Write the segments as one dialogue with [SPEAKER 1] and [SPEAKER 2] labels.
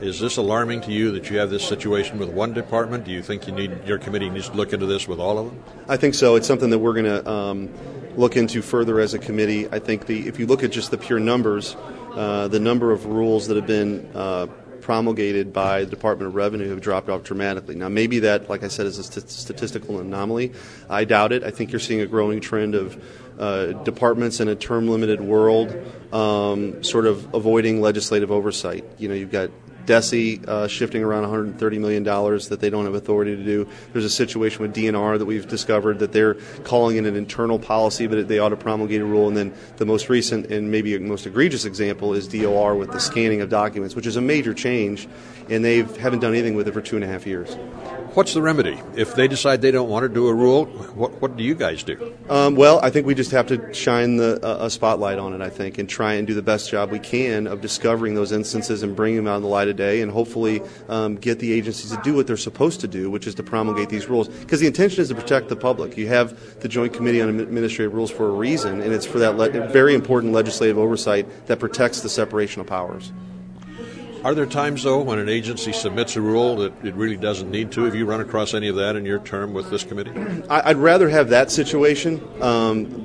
[SPEAKER 1] Is this alarming to you that you have this situation with one department? Do you think your committee needs to look into this with all of them?
[SPEAKER 2] I think so. It's something that we're going to look into further as a committee. I think if you look at just the pure numbers, the number of rules that have been promulgated by the Department of Revenue have dropped off dramatically. Now, maybe that, like I said, is a statistical anomaly. I doubt it. I think you're seeing a growing trend of departments in a term-limited world sort of avoiding legislative oversight. You've got DESE shifting around $130 million that they don't have authority to do. There's a situation with DNR that we've discovered that they're calling it an internal policy, but they ought to promulgate a rule. And then the most recent and maybe most egregious example is DOR with the scanning of documents, which is a major change, and they haven't done anything with it for 2.5 years.
[SPEAKER 1] What's the remedy? If they decide they don't want to do a rule, what do you guys do?
[SPEAKER 2] Well, I think we just have to shine a spotlight on it, I think, and try and do the best job we can of discovering those instances and bringing them out in the light of day, and hopefully get the agencies to do what they're supposed to do, which is to promulgate these rules. Because the intention is to protect the public. You have the Joint Committee on Administrative Rules for a reason, and it's for that very important legislative oversight that protects the separation of powers.
[SPEAKER 1] Are there times, though, when an agency submits a rule that it really doesn't need to? Have you run across any of that in your term with this committee?
[SPEAKER 2] I'd rather have that situation than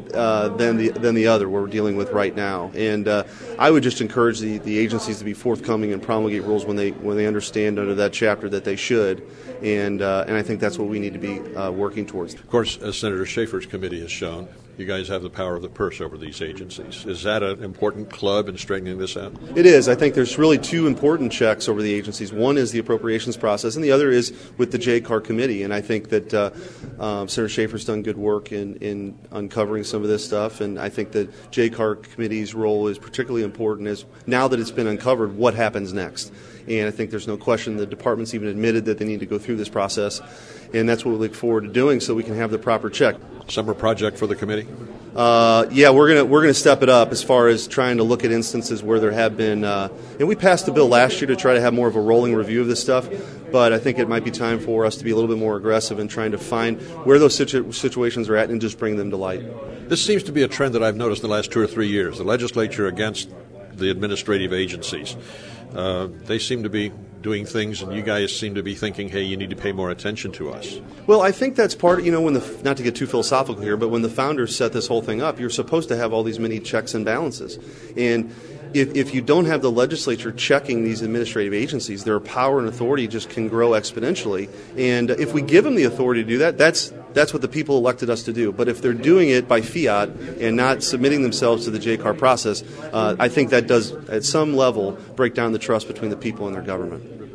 [SPEAKER 2] the other we're dealing with right now. And I would just encourage the agencies to be forthcoming and promulgate rules when they understand under that chapter that they should. And I think that's what we need to be working towards.
[SPEAKER 1] Of course, as Senator Schaefer's committee has shown, you guys have the power of the purse over these agencies. Is that an important club in straightening this out?
[SPEAKER 2] It is. I think there's really two important checks over the agencies. One is the appropriations process, and the other is with the JCAR committee. And I think that Senator Schaefer's done good work in uncovering some of this stuff, and I think that JCAR committee's role is particularly important as now that it's been uncovered, what happens next. And I think there's no question the department's even admitted that they need to go through this process, and that's what we look forward to doing so we can have the proper check.
[SPEAKER 1] Summer project for the committee?
[SPEAKER 2] Yeah, we're gonna step it up as far as trying to look at instances where there have been, and we passed a bill last year to try to have more of a rolling review of this stuff, but I think it might be time for us to be a little bit more aggressive in trying to find where those situations are at and just bring them to light.
[SPEAKER 1] This seems to be a trend that I've noticed in the last 2 or 3 years. The legislature against the administrative agencies. They seem to be doing things, and you guys seem to be thinking, hey, you need to pay more attention to us.
[SPEAKER 2] Well, I think that's part, when not to get too philosophical here, but when the founders set this whole thing up, you're supposed to have all these many checks and balances. And if you don't have the legislature checking these administrative agencies, their power and authority just can grow exponentially. And if we give them the authority to do that, that's what the people elected us to do. But if they're doing it by fiat and not submitting themselves to the JCAR process, I think that does, at some level, break down the trust between the people and their government.